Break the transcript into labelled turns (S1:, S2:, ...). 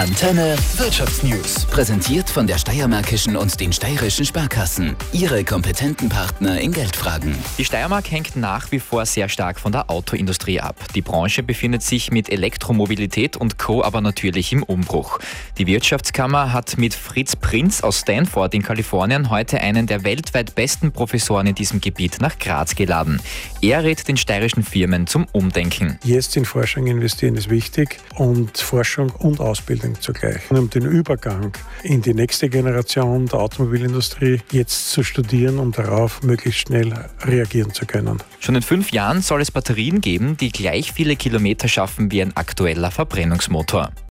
S1: Antenne Wirtschaftsnews. Präsentiert von der Steiermärkischen und den Steirischen Sparkassen. Ihre kompetenten Partner in Geldfragen.
S2: Die Steiermark hängt nach wie vor sehr stark von der Autoindustrie ab. Die Branche befindet sich mit Elektromobilität und Co. aber natürlich im Umbruch. Die Wirtschaftskammer hat mit Fritz Prinz aus Stanford in Kalifornien heute einen der weltweit besten Professoren in diesem Gebiet nach Graz geladen. Er rät den steirischen Firmen zum Umdenken.
S3: Jetzt in Forschung investieren ist wichtig und Forschung und Ausbildung zugleich. Um den Übergang in die nächste Generation der Automobilindustrie jetzt zu studieren, um darauf möglichst schnell reagieren zu können.
S2: Schon in 5 Jahren soll es Batterien geben, die gleich viele Kilometer schaffen wie ein aktueller Verbrennungsmotor.